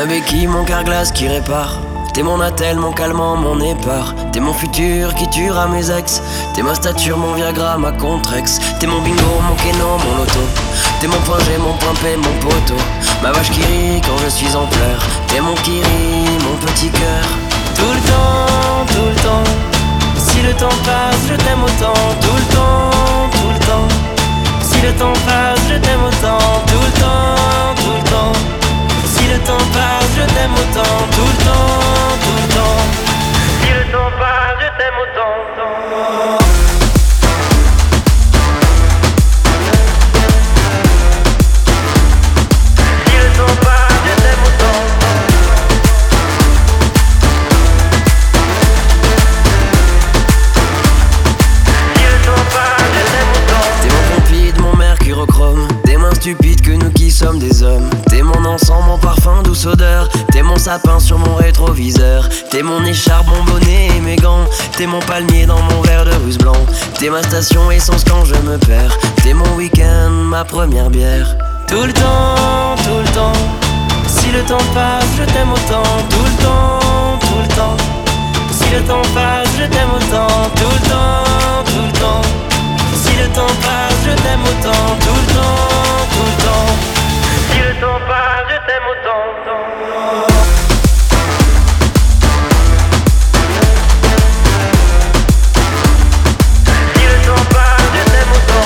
ma béquille, mon carglass qui répare. T'es mon attel, mon calmant, mon épar. T'es mon futur qui tuera mes ex. T'es ma stature, mon Viagra, ma Contrex. T'es mon bingo, mon Keno, mon loto. T'es mon point G, mon point P, mon poteau. Ma vache qui rit quand je suis en pleurs. T'es mon Kiri, mon petit cœur. Tout le temps, tout le temps. Si le temps passe, je t'aime autant. Tout le temps, tout le temps. Si le temps passe, je t'aime autant. Tout le temps, tout le temps. Si le temps passe, je t'aime autant. Tout le temps, tout le temps. Si le temps passe, je t'aime autant. Si le temps passe, je t'aime autant. Si le temps passe, je t'aime autant. T'es mon pompide, mon mercurochrome. Des mains stupides que nous qui sommes des hommes. T'es mon encens, mon parfum, douce odeur. T'es mon sapin sur mon rétroviseur. T'es mon écharpe, mon bonnet et mes gants. T'es mon palmier dans mon verre de russe blanc. T'es ma station essence quand je me perds. T'es mon week-end, ma première bière. Tout le temps, tout le temps. Si le temps passe, je t'aime autant. Tout le temps, tout le temps. Si le temps passe, je t'aime autant. Tout le temps, tout le temps. Si le temps passe, je t'aime autant. Tout le temps, tout le temps. Si le temps passe, je t'aime autant. Si le temps passe, je t'aime autant.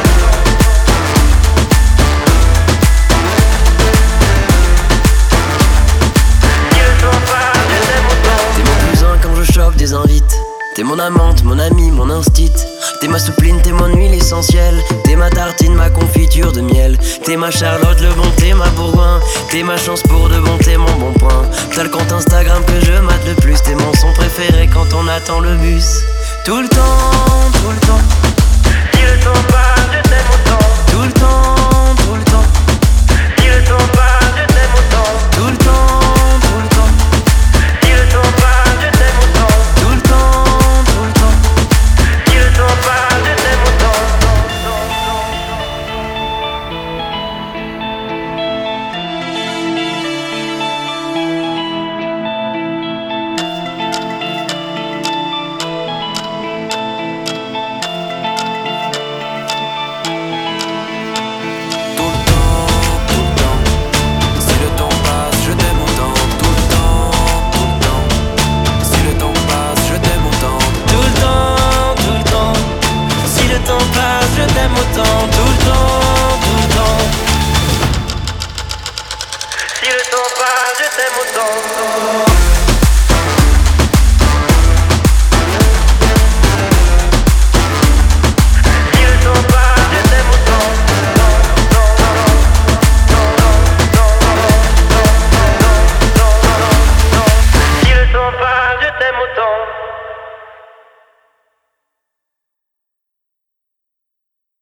Si le temps passe, je t'aime autant. T'es mon cousin quand je chope des invites. T'es mon amante, mon ami, mon instit. T'es ma soupline, t'es mon huile essentielle. T'es ma tartine, ma confiture de miel. T'es ma Charlotte, le bon, t'es ma Bourgoin. T'es ma chance pour de bon, t'es mon bon point. T'as le compte Instagram que je mate le plus. T'es mon son préféré quand on attend le bus. Tout le temps, tout le temps. Si le temps passe, je t'aime autant. Tout le temps, tout le temps. Si le temps passe, je t'aime autant. Tout le temps, tout le temps. Si le temps passe, je t'aime autant. Tout le temps, tout le temps. Si le temps passe, je t'aime autant. Tout le temps, tout le temps. Si le temps passe, je t'aime autant. Tout le temps, tout le temps. Si le temps passe, je t'aime autant. Tout le temps, tout le temps. Si le temps passe, je t'aime autant. Tout le temps, tout le temps. Si le temps passe, je t'aime autant.